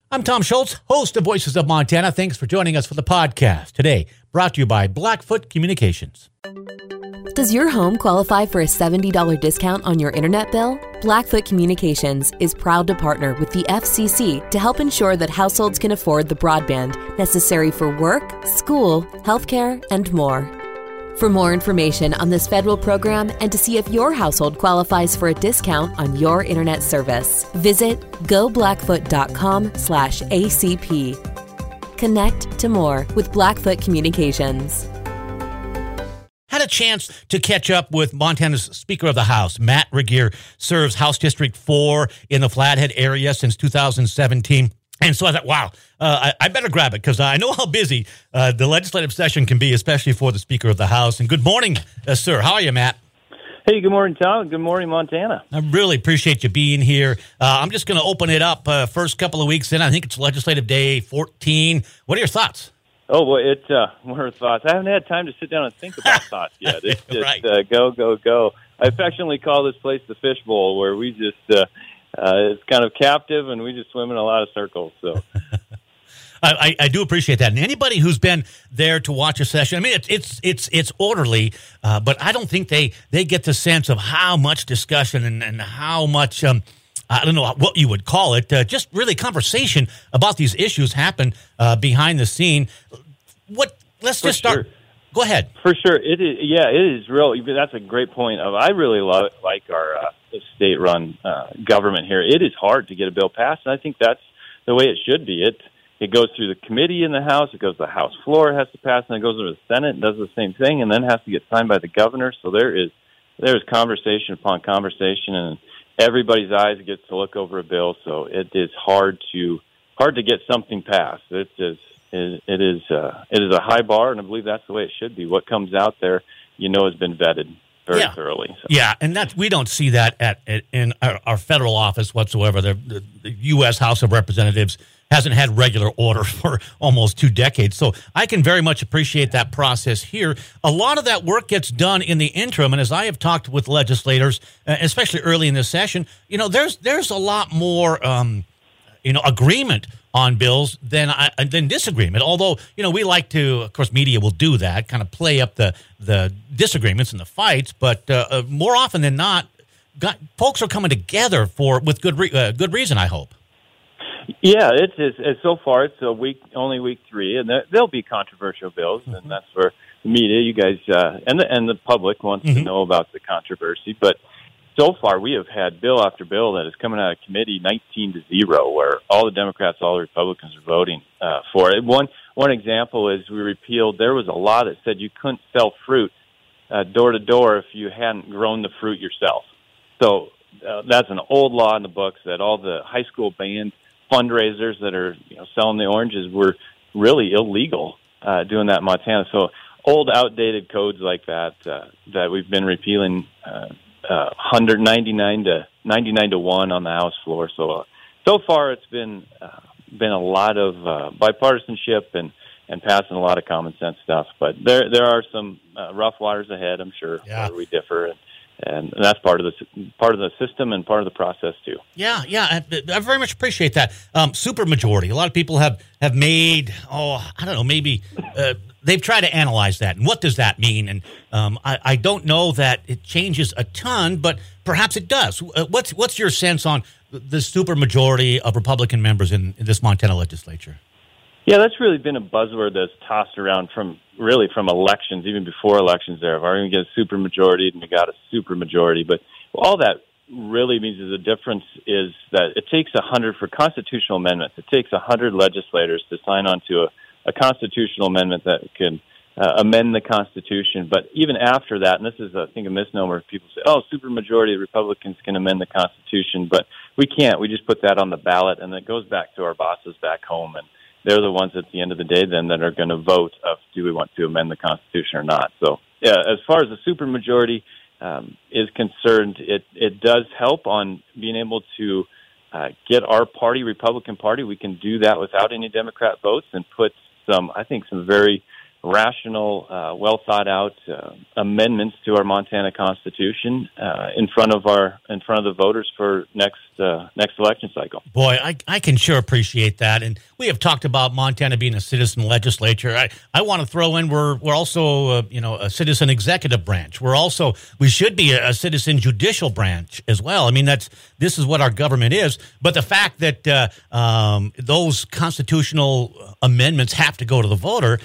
I'm Tom Schultz, host of Voices of Montana. Thanks for joining us for the podcast. Today, brought to you by Blackfoot Communications. Does your home qualify for a $70 discount on your internet bill? Blackfoot Communications is proud to partner with the FCC to help ensure that households can afford the broadband necessary for work, school, healthcare, and more. For more information on this federal program and to see if your household qualifies for a discount on your internet service, visit goblackfoot.com/ACP. Connect to more with Blackfoot Communications. Had a chance to catch up with Montana's Speaker of the House. Matt Regehr serves House District 4 in the Flathead area since 2017. And so I thought, wow, I better grab it because I know how busy the legislative session can be, especially for the Speaker of the House. And good morning, sir. How are you, Matt? Hey, good morning, Tom. Good morning, Montana. I really appreciate you being here. I'm just going to open it up first couple of weeks in. I think it's Legislative Day 14. What are your thoughts? Oh, well, what are thoughts? I haven't had time to sit down and think about thoughts yet. It's just right. Go, go, go. I affectionately call this place the Fish Bowl, where we just it's kind of captive, and we just swim in a lot of circles. So, I do appreciate that. And anybody who's been there to watch a session, I mean, it's orderly, but I don't think they get the sense of how much discussion and how much I don't know what you would call it, just really conversation about these issues happen behind the scene. Let's just start. Sure. Go ahead. For sure, it is. Yeah, it is real. That's a great point. I really like our state-run government here. It is hard to get a bill passed, and I think that's the way it should be. It goes through the committee in the House, it goes to the House floor, it has to pass, and it goes to the Senate and does the same thing, and then has to get signed by the governor. So there's conversation upon conversation, and everybody's eyes gets to look over a bill. So it is hard to get something passed. It is a high bar, and I believe that's the way it should be. What comes out there, has been vetted very thoroughly. So. Yeah, and we don't see that in our federal office whatsoever. The U.S. House of Representatives hasn't had regular order for almost 2 decades. So I can very much appreciate that process here. A lot of that work gets done in the interim, and as I have talked with legislators, especially early in this session, there's a lot more agreement on bills than disagreement. Although, we like to, of course, media will do that, kind of play up the disagreements and the fights, but more often than not, folks are coming together with good reason, I hope. Yeah, it's so far it's only week 3, and there'll be controversial bills, and that's where the media, you guys, and the public wants to know about the controversy. But so far, we have had bill after bill that is coming out of committee 19-0, where all the Democrats, all the Republicans are voting for it. One example is we repealed. There was a law that said you couldn't sell fruit door to door if you hadn't grown the fruit yourself. So that's an old law in the books that all the high school band fundraisers that are selling the oranges were really illegal doing that in Montana. So old, outdated codes like that that we've been repealing 199 to 1 on the House floor. So far it's been a lot of bipartisanship and passing a lot of common sense stuff. But there are some rough waters ahead, I'm sure, where we differ. And that's part of the system and part of the process too. Yeah, I very much appreciate that. Supermajority. A lot of people have made, maybe they've tried to analyze that. And what does that mean? And I don't know that it changes a ton, but perhaps it does. What's your sense on the supermajority of Republican members in this Montana legislature? Yeah, that's really been a buzzword that's tossed around from elections, even before elections there. I've already got a supermajority, and we got a supermajority. But all that really means is the difference is that it takes 100 for constitutional amendments. It takes 100 legislators to sign on to a constitutional amendment that can amend the Constitution. But even after that, and this is, I think, a misnomer, people say, supermajority of Republicans can amend the Constitution. But we can't. We just put that on the ballot, and it goes back to our bosses back home. And they're the ones at the end of the day then that are going to vote of do we want to amend the Constitution or not. So, yeah, as far as the supermajority is concerned, it does help on being able to get our party, Republican Party. We can do that without any Democrat votes and put some very rational, well thought out amendments to our Montana Constitution in front of the voters for next election cycle. Boy, I can sure appreciate that, and we have talked about Montana being a citizen legislature. I want to throw in we're also a citizen executive branch. We should be a citizen judicial branch as well. I mean this is what our government is. But the fact that those constitutional amendments have to go to the voter.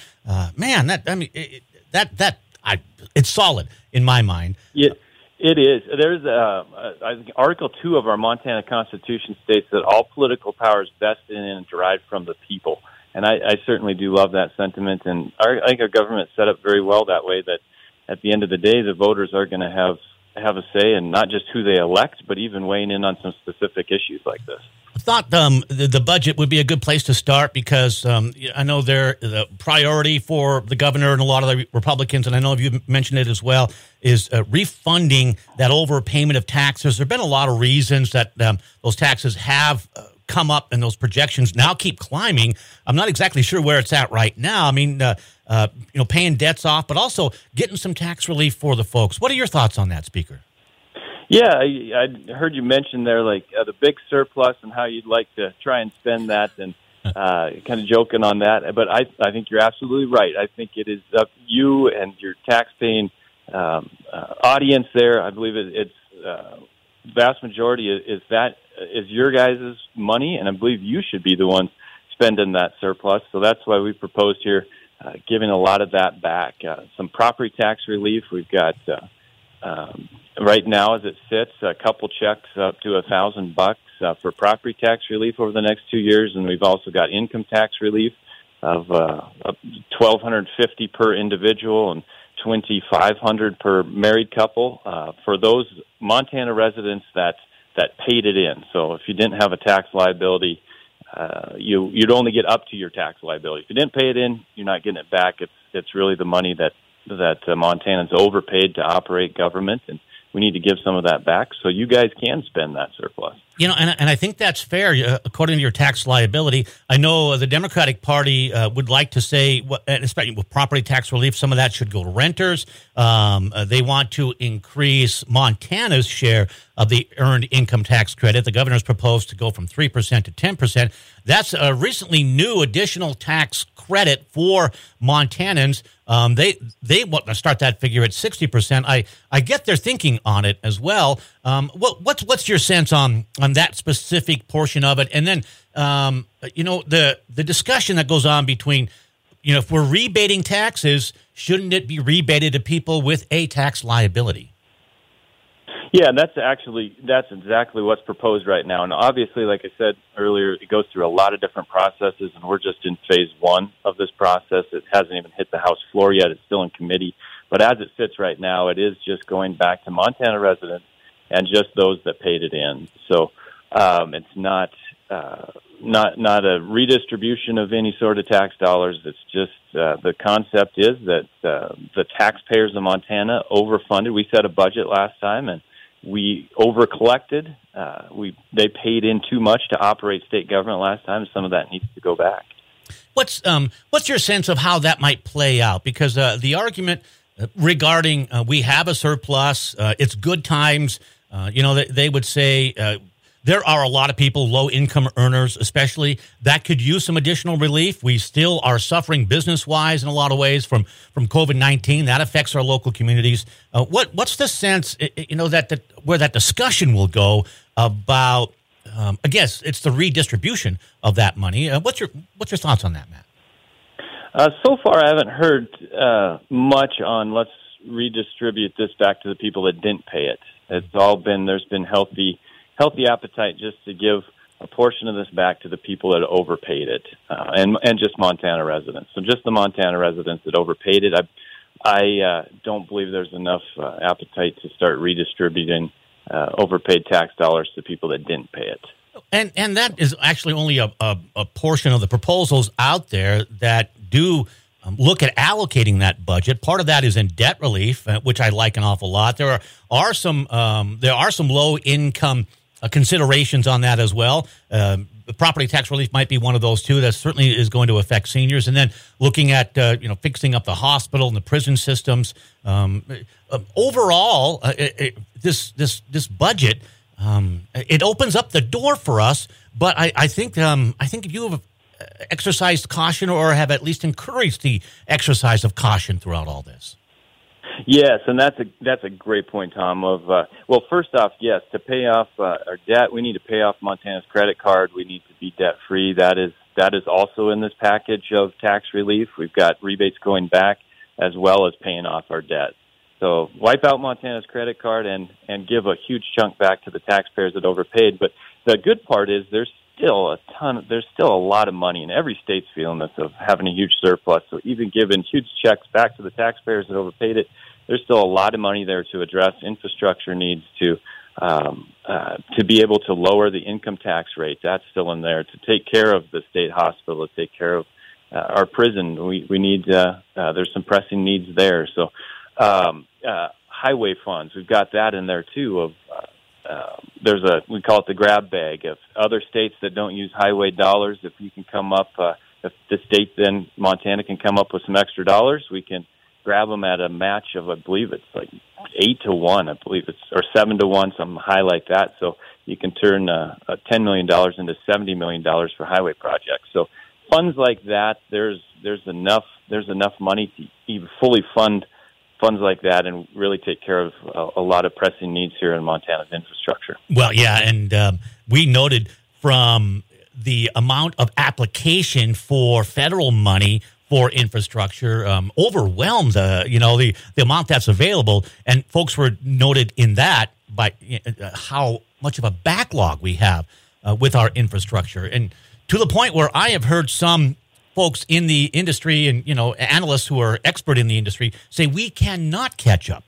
It's solid in my mind. Yeah, it is. There's I think Article 2 of our Montana Constitution states that all political power is vested in and derived from the people, and I certainly do love that sentiment. And I think our government set up very well that way. That at the end of the day, the voters are going to have a say in not just who they elect, but even weighing in on some specific issues like this. I thought the budget would be a good place to start because I know the priority for the governor and a lot of the Republicans, and I know you mentioned it as well, is refunding that overpayment of taxes. There have been a lot of reasons that those taxes have come up and those projections now keep climbing. I'm not exactly sure where it's at right now. I mean, paying debts off, but also getting some tax relief for the folks. What are your thoughts on that, Speaker? Yeah, I heard you mention there, the big surplus and how you'd like to try and spend that, and kind of joking on that. But I think you're absolutely right. I think it is up to you and your tax-paying audience there. I believe it's vast majority is your guys' money, and I believe you should be the ones spending that surplus. So that's why we proposed here giving a lot of that back. Some property tax relief. We've got... right now, as it sits, a couple checks up to $1,000 for property tax relief over the next 2 years, and we've also got income tax relief of $1,250 per individual and $2,500 per married couple for those Montana residents that paid it in. So if you didn't have a tax liability, you'd only get up to your tax liability. If you didn't pay it in, you're not getting it back. It's really the money that Montanans overpaid to operate government, and we need to give some of that back so you guys can spend that surplus. And I think that's fair, according to your tax liability. I know the Democratic Party would like to say, especially with property tax relief, some of that should go to renters. They want to increase Montana's share of the earned income tax credit. The governor's proposed to go from 3% to 10%. That's a recently new additional tax credit for Montanans. They want to start that figure at 60%. I get their thinking on it as well. What's your sense on that specific portion of it? And then the discussion that goes on between, if we're rebating taxes, shouldn't it be rebated to people with a tax liability? Yeah, that's exactly what's proposed right now. And obviously, like I said earlier, it goes through a lot of different processes, and we're just in phase 1 of this process. It hasn't even hit the House floor yet. It's still in committee. But as it sits right now, it is just going back to Montana residents and just those that paid it in. So it's not a redistribution of any sort of tax dollars. It's just the concept is that the taxpayers of Montana overfunded. We set a budget last time, and we overcollected. They paid in too much to operate state government last time. Some of that needs to go back. What's your sense of how that might play out? Because the argument regarding we have a surplus, it's good times. They would say there are a lot of people, low-income earners especially, that could use some additional relief. We still are suffering business-wise in a lot of ways from COVID-19. That affects our local communities. What's the sense, where that discussion will go about, I guess, it's the redistribution of that money. What's your thoughts on that, Matt? So far, I haven't heard much on let's redistribute this back to the people that didn't pay it. There's been healthy appetite just to give a portion of this back to the people that overpaid it, and just Montana residents. So just the Montana residents that overpaid it. I don't believe there's enough appetite to start redistributing overpaid tax dollars to people that didn't pay it. And that is actually only a portion of the proposals out there that do look at allocating that budget. Part of that is in debt relief, which I like an awful lot. There are some low income considerations on that as well. The property tax relief might be one of those too. That certainly is going to affect seniors. And then looking at fixing up the hospital and the prison systems. Overall, this budget it opens up the door for us. But I think if you have exercised caution or have at least encouraged the exercise of caution throughout all this. Yes, and that's a great point, Tom. Well, first off, yes, to pay off our debt, we need to pay off Montana's credit card. We need to be debt free. That is also in this package of tax relief. We've got rebates going back as well as paying off our debt. So wipe out Montana's credit card and give a huge chunk back to the taxpayers that overpaid. But the good part is there's still a lot of money, and every state's feeling this of having a huge surplus. So even giving huge checks back to the taxpayers that overpaid it, there's still a lot of money there to address infrastructure needs, to be able to lower the income tax rate. That's still in there, to take care of the state hospital, to take care of our prison. We need there's some pressing needs there. So highway funds, we've got that in there too. Of we call it the grab bag of other states that don't use highway dollars. If you can come up, if the state then Montana can come up with some extra dollars, we can grab them at a match of, I believe it's like 8-1, I believe it's, or 7-1, something high like that. So you can turn $10 million into $70 million for highway projects. So funds like that, there's enough money to even fully fund funds like that and really take care of a lot of pressing needs here in Montana's infrastructure. Well, yeah, and we noted from the amount of application for federal money for infrastructure overwhelmed the amount that's available, and folks were noted in that by how much of a backlog we have with our infrastructure, and to the point where I have heard some folks in the industry and analysts who are expert in the industry say we cannot catch up.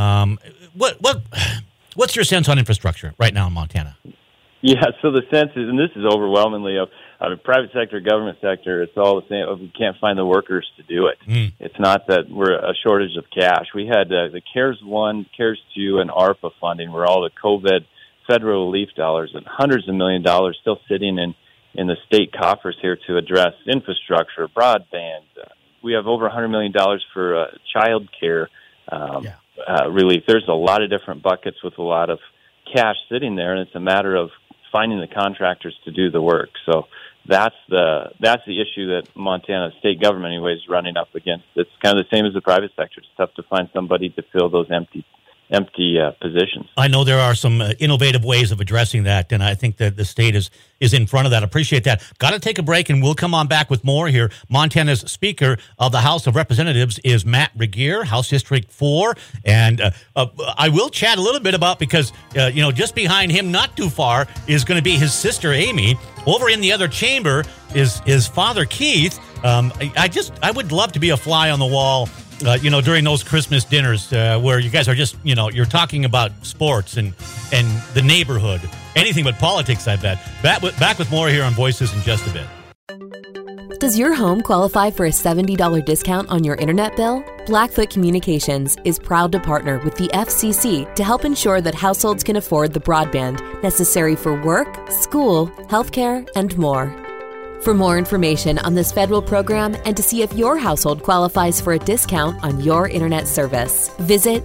What's your sense on infrastructure right now in Montana? Yeah, so the sense is, and this is overwhelmingly of private sector, government sector, it's all the same. We can't find the workers to do it. It's not that we're a shortage of cash. We had the CARES 1, CARES 2, and ARPA funding, where all the COVID federal relief dollars and hundreds of $1 million still sitting in the state coffers here to address infrastructure, broadband. We have over $100 million for child care relief. There's a lot of different buckets with a lot of cash sitting there, and it's a matter of finding the contractors to do the work. So that's the issue that Montana state government anyway is running up against. It's kind of the same as the private sector. It's tough to find somebody to fill those empty positions. I know there are some innovative ways of addressing that, and I think that the state is in front of that. Appreciate that. Got to take a break, and we'll come on back with more here. Montana's Speaker of the House of Representatives is Matt Regier, House District 4, and I will chat a little bit about, because just behind him, not too far, is going to be his sister Amy. Over in the other chamber is Father Keith. I would love to be a fly on the wall during those Christmas dinners where you guys are just, you're talking about sports and the neighborhood, anything but politics, I bet. Back with more here on Voices in just a bit. Does your home qualify for a $70 discount on your internet bill? Blackfoot Communications is proud to partner with the FCC to help ensure that households can afford the broadband necessary for work, school, healthcare, and more. For more information on this federal program and to see if your household qualifies for a discount on your internet service, visit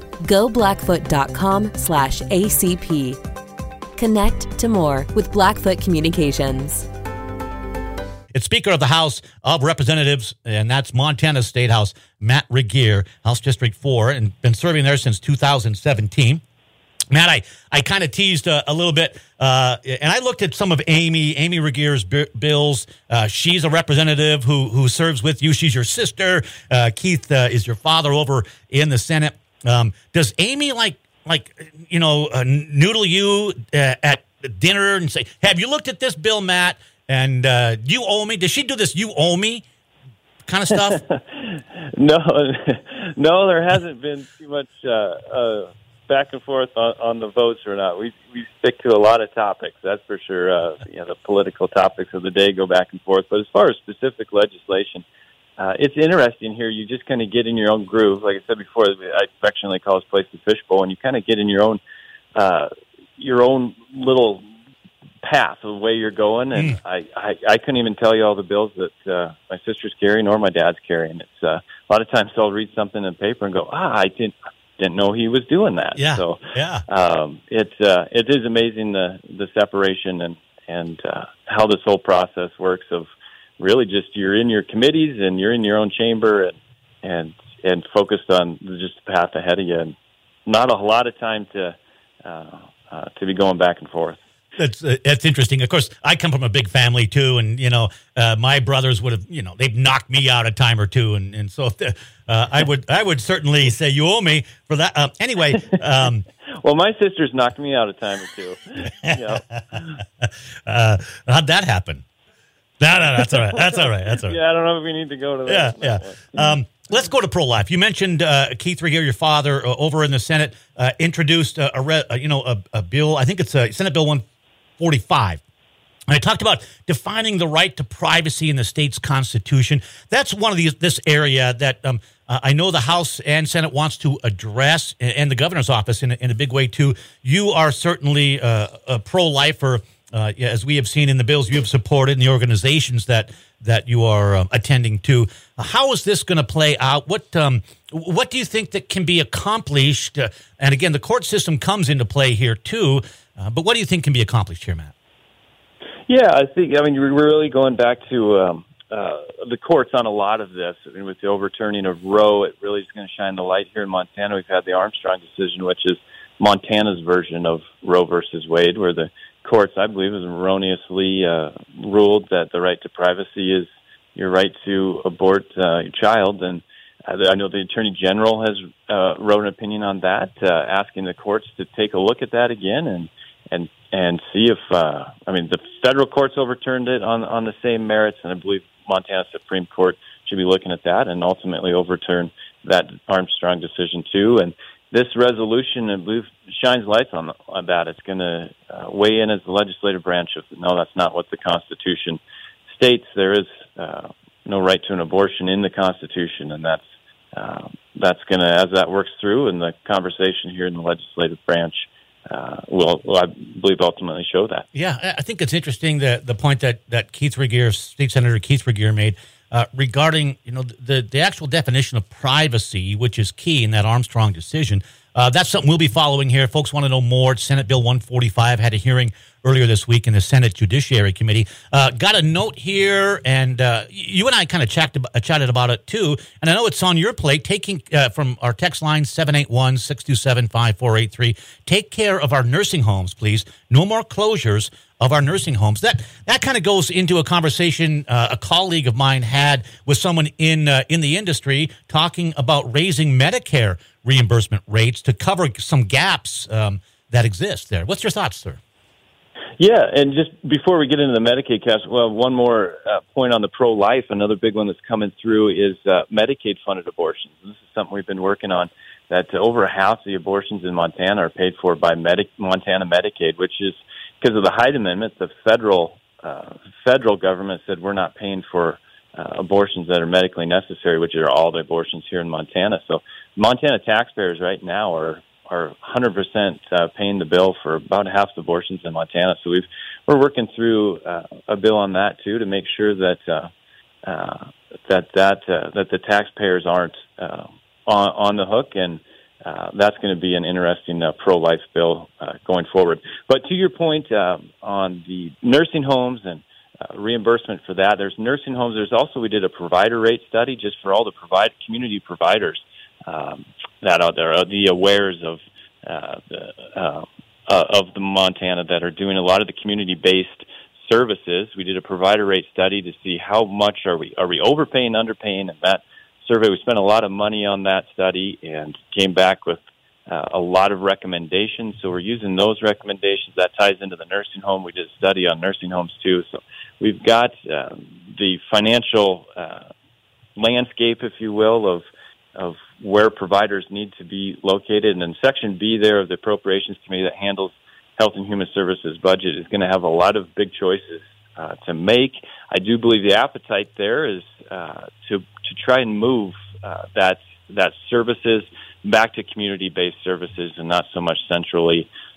goblackfoot.com/ACP. Connect to more with Blackfoot Communications. It's Speaker of the House of Representatives, and that's Montana State House, Matt Regier, House District 4, and been serving there since 2017. Matt, I kind of teased a little bit, and I looked at some of Amy Regier's bills. She's a representative who serves with you. She's your sister. Keith is your father over in the Senate. Does Amy noodle you at dinner and say, "Have you looked at this bill, Matt? And you owe me"? Does she do this "you owe me" kind of stuff? No, there hasn't been too much back and forth on the votes or not. We stick to a lot of topics, that's for sure. The political topics of the day go back and forth. But as far as specific legislation, it's interesting here. You just kind of get in your own groove. Like I said before, I affectionately call this place the fishbowl, and you kind of get in your own little path, the way you're going, and I couldn't even tell you all the bills that my sisters carry nor my dad's carrying. It's a lot of times I'll read something in the paper and go, I didn't know he was doing that. Yeah. So it is amazing the separation and how this whole process works of really just you're in your committees and you're in your own chamber and focused on just the path ahead of you, and not a lot of time to be going back and forth. That's interesting. Of course, I come from a big family too, and my brothers would have, they've knocked me out a time or two, and so I would certainly say you owe me for that. Anyway, well, my sisters knocked me out a time or two. How'd that happen? No, that's all right. That's all right. Yeah, I don't know if we need to go to that. Yeah. Let's go to pro-life. You mentioned Keith Regehr, your father, over in the Senate, introduced a bill. I think it's Senate Bill 145. And I talked about defining the right to privacy in the state's constitution. That's one of this area that I know the House and Senate wants to address, and the governor's office in a big way too. You are certainly a pro-lifer, as we have seen in the bills you have supported and the organizations that you are attending to. How is this going to play out? What do you think that can be accomplished? And again, the court system comes into play here too. But what do you think can be accomplished here, Matt? Yeah, we're really going back to the courts on a lot of this. I mean, with the overturning of Roe, it really is going to shine the light here in Montana. We've had the Armstrong decision, which is Montana's version of Roe versus Wade, where the courts, I believe, has erroneously ruled that the right to privacy is your right to abort your child. And I know the Attorney General has wrote an opinion on that, asking the courts to take a look at that again and see if the federal courts overturned it on the same merits, and I believe Montana Supreme Court should be looking at that and ultimately overturn that Armstrong decision too. And this resolution, I believe, shines lights on that. It's going to weigh in as the legislative branch of, no, that's not what the Constitution states. There is no right to an abortion in the Constitution, and that's going to, as that works through in the conversation here in the legislative branch, will, I believe, ultimately show that. Yeah, I think it's interesting the point that Keith Regehr, State Senator Keith Regehr, made regarding the actual definition of privacy, which is key in that Armstrong decision. That's something we'll be following here. Folks want to know more. Senate Bill 145 had a hearing earlier this week in the Senate Judiciary Committee. Got a note here, and you and I kind of chatted about it too. And I know it's on your plate, taking from our text line 781-627-5483. Take care of our nursing homes, please. No more closures of our nursing homes. That kind of goes into a conversation a colleague of mine had with someone in the industry talking about raising Medicare reimbursement rates to cover some gaps that exist there. What's your thoughts, sir? Yeah, and just before we get into the Medicaid caps, well, one more point on the pro-life. Another big one that's coming through is Medicaid-funded abortions. And this is something we've been working on, that over half the abortions in Montana are paid for by Montana Medicaid, which is because of the Hyde Amendment. The federal government said we're not paying for abortions that are medically necessary, which are all the abortions here in Montana. So Montana taxpayers right now are 100% paying the bill for about half the abortions in Montana. So we're working through a bill on that too, to make sure that the taxpayers aren't on the hook, and that's going to be an interesting pro-life bill going forward. But to your point on the nursing homes and reimbursement for that, there's nursing homes. There's also, we did a provider rate study just for all the community providers that out there, the awares of the Montana that are doing a lot of the community-based services. We did a provider rate study to see how much are we overpaying, underpaying, and that survey, we spent a lot of money on that study and came back with a lot of recommendations. So we're using those recommendations. That ties into the nursing home. We did a study on nursing homes too. So we've got the financial landscape, if you will, of where providers need to be located. And then Section B there of the Appropriations Committee that handles Health and Human Services budget is going to have a lot of big choices to make. I do believe the appetite there is to try and move that services back to community-based services and not so much centrally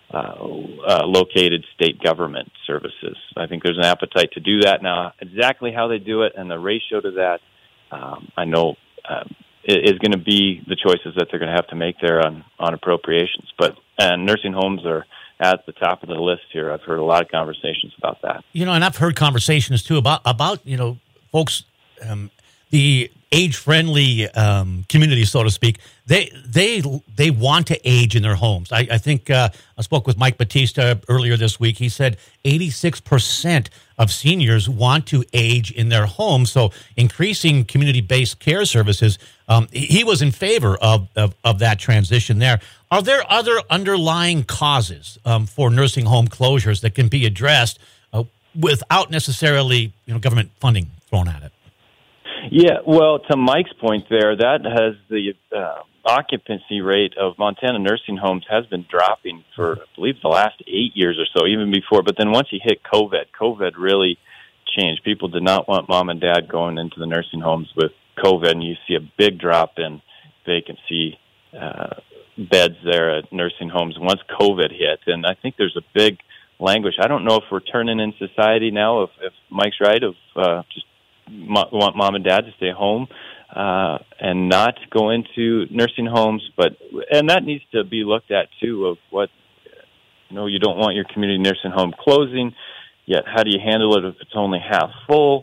located state government services. I think there's an appetite to do that now. Exactly how they do it and the ratio to that, I know is going to be the choices that they're going to have to make there on appropriations. And nursing homes are at the top of the list here. I've heard a lot of conversations about that. And I've heard conversations too about folks, the age-friendly community, so to speak. They want to age in their homes. I think I spoke with Mike Batista earlier this week. He said 86% of seniors want to age in their homes. So increasing community-based care services, he was in favor of that transition there. Are there other underlying causes for nursing home closures that can be addressed without necessarily government funding thrown at it? Yeah, well, to Mike's point there, that has the occupancy rate of Montana nursing homes has been dropping for, I believe, the last 8 years or so, even before. But then once you hit COVID really changed. People did not want mom and dad going into the nursing homes with COVID, and you see a big drop in vacancy beds there at nursing homes once COVID hit. And I think there's a big languish. I don't know if we're turning in society now, if Mike's right, of just want mom and dad to stay home and not go into nursing homes, and that needs to be looked at too. Of what you don't want your community nursing home closing, yet how do you handle it if it's only half full?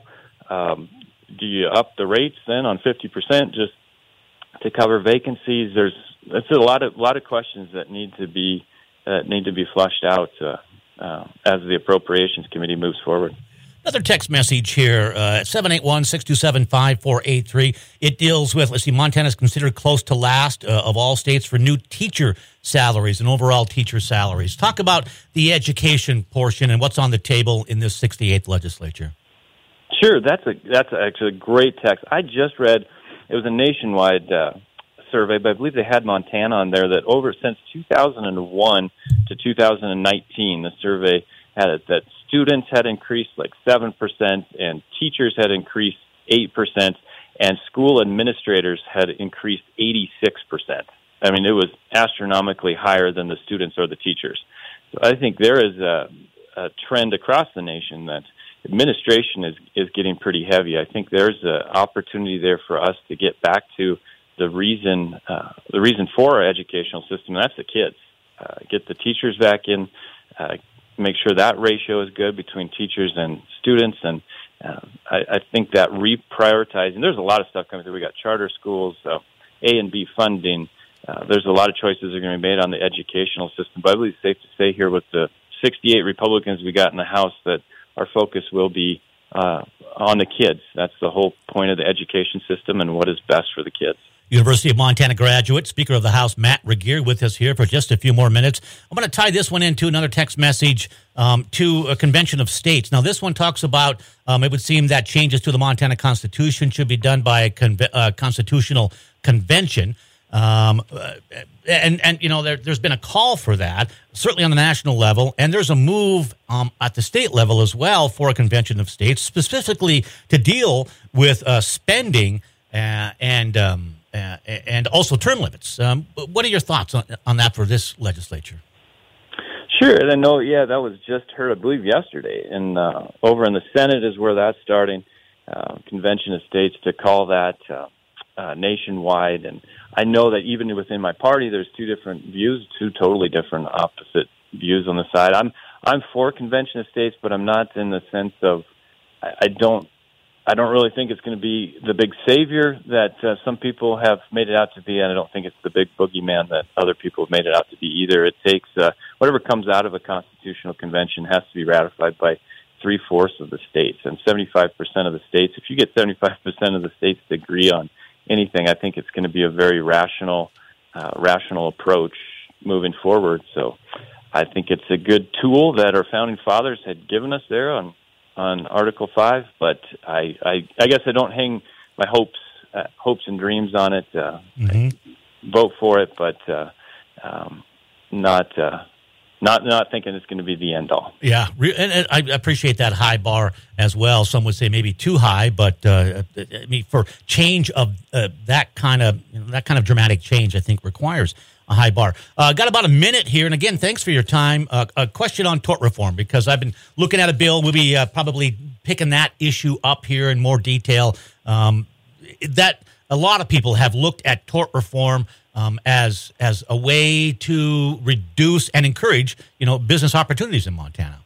Do you up the rates then on 50% just to cover vacancies? That's a lot of questions that need to be flushed out as the Appropriations Committee moves forward. Another text message here, 781-627-5483. It deals with, Montana's considered close to last of all states for new teacher salaries and overall teacher salaries. Talk about the education portion and what's on the table in this 68th legislature. Sure, that's actually a great text. I just read, it was a nationwide survey, but I believe they had Montana on there, that since 2001 to 2019, the survey had it that students had increased like 7%, and teachers had increased 8%, and school administrators had increased 86%. I mean, it was astronomically higher than the students or the teachers. So I think there is a trend across the nation that administration is getting pretty heavy. I think there's an opportunity there for us to get back to the reason for our educational system, and that's the kids. Get the teachers back in, make sure that ratio is good between teachers and students, and I think that reprioritizing, there's a lot of stuff coming through. We got charter schools, A and B funding. There's a lot of choices that are going to be made on the educational system, but I believe it's safe to say here with the 68 Republicans we got in the House that our focus will be on the kids. That's the whole point of the education system and what is best for the kids. University of Montana graduate, Speaker of the House, Matt Regehr, with us here for just a few more minutes. I'm going to tie this one into another text message to a convention of states. Now, this one talks about, it would seem that changes to the Montana Constitution should be done by a constitutional convention. There's been a call for that, certainly on the national level, and there's a move at the state level as well for a convention of states, specifically to deal with spending and also term limits. What are your thoughts on that for this legislature? Sure, and I know, that was just heard, I believe, yesterday, and over in the Senate is where that's starting. Convention of States to call that nationwide, and I know that even within my party, there's two different views, two totally different opposite views on the side. I'm for Convention of States, but I'm not in the sense of I don't really think it's going to be the big savior that some people have made it out to be, and I don't think it's the big boogeyman that other people have made it out to be either. It takes whatever comes out of a constitutional convention has to be ratified by 3/4 of the states, and 75% of the states. If you get 75% of the states to agree on anything, I think it's going to be a very rational approach moving forward. So I think it's a good tool that our founding fathers had given us there on Article 5, but I guess I don't hang my hopes and dreams on it. not thinking it's going to be the end all. Yeah, and I appreciate that high bar as well. Some would say maybe too high, but I mean, for change of that kind of dramatic change, I think requires a high bar. Got about a minute here, and again, thanks for your time. A question on tort reform, because I've been looking at a bill. We'll be probably picking that issue up here in more detail. That a lot of people have looked at tort reform as a way to reduce and encourage, business opportunities in Montana.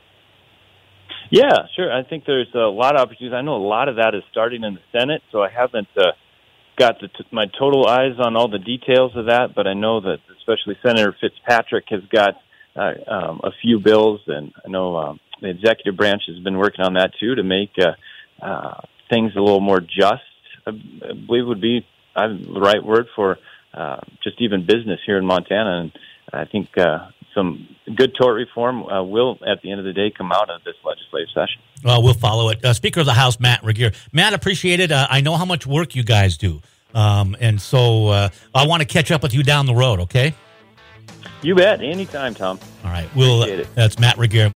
Yeah, sure. I think there's a lot of opportunities. I know a lot of that is starting in the Senate, so I haven't got my total eyes on all the details of that, but I know that especially Senator Fitzpatrick has got a few bills, and I know the executive branch has been working on that too to make things a little more just. I believe would be the right word for just even business here in Montana, and I think some good tort reform will, at the end of the day, come out of this legislative session. Well, we'll follow it. Speaker of the House, Matt Regier. Matt, appreciate it. I know how much work you guys do, and so I want to catch up with you down the road, okay? You bet. Anytime, Tom. All right. Appreciate it. That's Matt Regier.